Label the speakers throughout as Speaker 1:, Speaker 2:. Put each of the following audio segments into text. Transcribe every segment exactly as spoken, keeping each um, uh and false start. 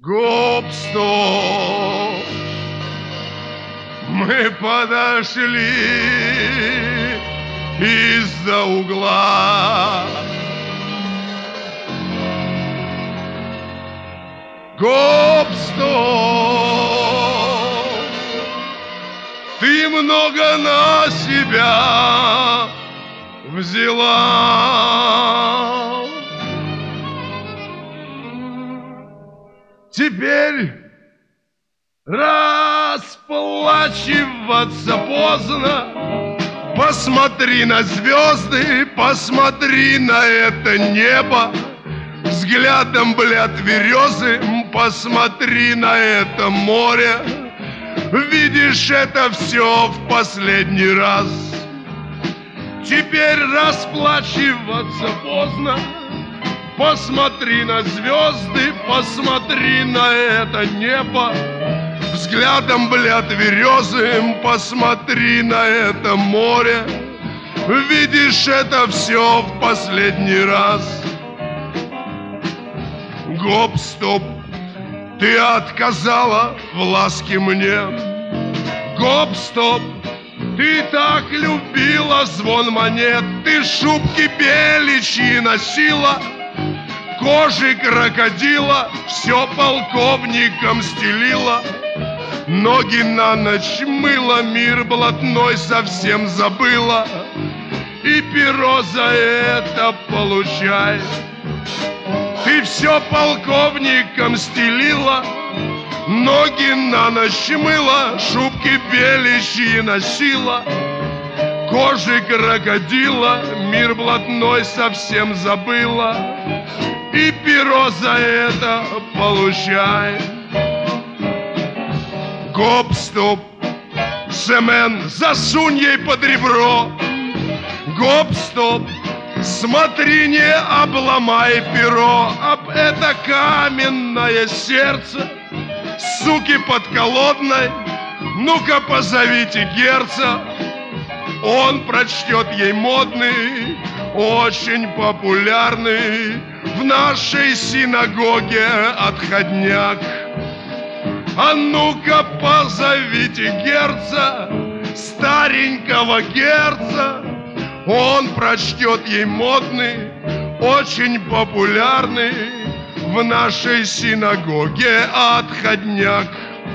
Speaker 1: Гоп-стоп, мы подошли из-за угла. Гоп-стоп, ты много на себя взяла. Теперь расплачиваться поздно. Посмотри на звезды, посмотри на это небо. Взглядом, блядь, березы, посмотри на это море. Видишь это все в последний раз. Теперь расплачиваться поздно. Посмотри на звезды, посмотри на это небо. Взглядом, блядь, березы, посмотри на это море. Видишь это все в последний раз. Гоп-стоп, ты отказала в ласке мне. Гоп-стоп, ты так любила звон монет. Ты шубки беличьи носила, кожи крокодила, все полковником стелила. Ноги на ночь мыла, мир блатной совсем забыла. И перо за это получай. Ты все полковником стелила, ноги на ночь мыла, шубки беличьи носила, кожи крокодила, мир блатной совсем забыла. И перо за это получай. Гоп-стоп, Семен, засунь ей под ребро. Гоп-стоп, смотри, не обломай перо об это каменное сердце. Суки подколодной, ну-ка позовите герца. Он прочтет ей модный, очень популярный в нашей синагоге отходняк. А ну-ка позовите герца, старенького герца. Он прочтет ей модный, очень популярный в нашей синагоге отходняк.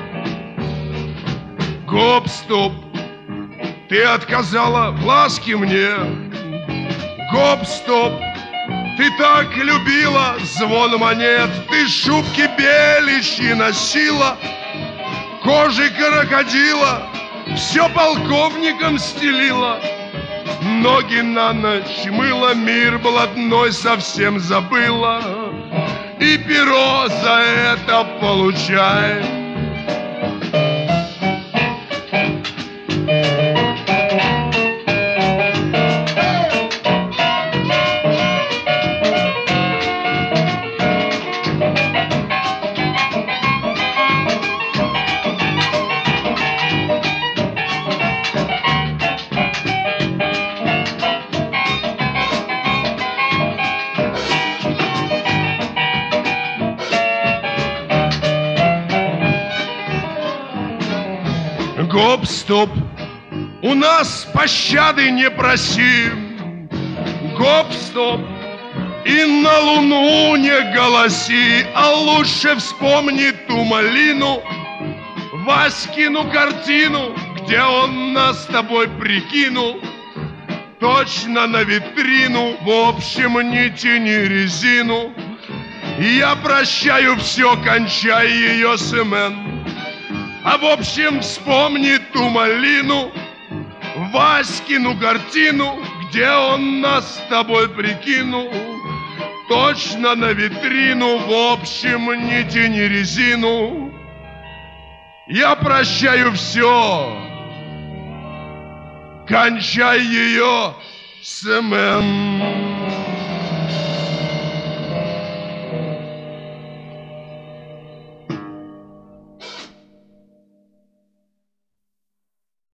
Speaker 1: Гоп-стоп, ты отказала в ласке мне. Гоп-стоп, ты так любила звон монет. Ты шубки беличьи носила, кожи крокодила, все полковником стелила. Ноги на ночь мыла, мир блатной совсем забыла. И перо за это получай. Гоп-стоп, у нас пощады не просим. Гоп-стоп, и на луну не голоси, а лучше вспомни ту малину, Васькину картину, где он нас с тобой прикинул. Точно на витрину, в общем, не тяни резину. Я прощаю все, кончай ее, Семен. А в общем, вспомни ту малину, Васькину картину, где он нас с тобой прикинул. Точно на витрину, в общем, не тяни резину. Я прощаю все, кончай ее, Семен.